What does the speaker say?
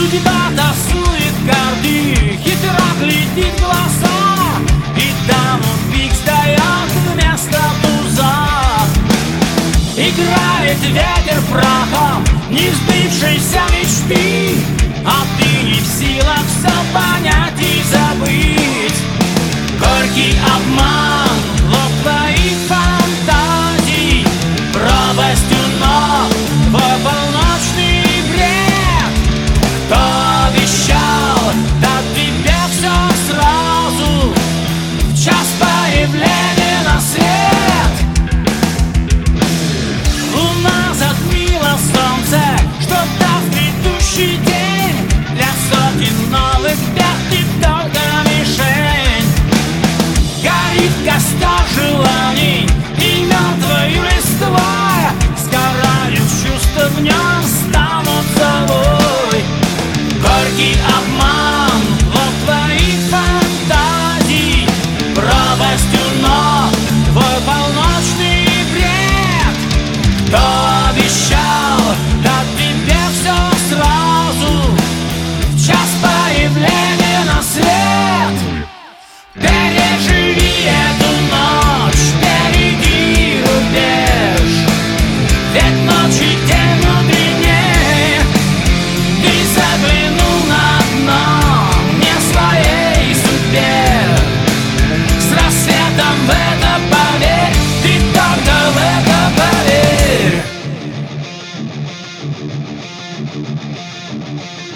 Судьба тасует карты, хитро глядит в глаза, и даму пик сдает вместо туза. Играет ветер прахом несбывшейся мечты, а ты не в силах все понять и забыть. Горький обман, ложь твоих фантазий, пропастью ног твой полночный бред. Кто обещал дать тебе все сразу в час появления на свет? Луна затмила солнце, что-то в грядущий день, для сотен новых бед ты только мишень. Горит костер желаний и мертвою листвой, сгорают чувства в нем, станут золой. Горький обман, ложь твоих фантазий, пропастью ног твой полночный бред. Кто обещал дать тебе все сразу в час появления на свет? Переживи эту ночь, впереди рубеж, ведь ночь и день мудренее. Ты заглянул на дно не своей судьбе. С рассветом в это поверь, ты только в это поверь.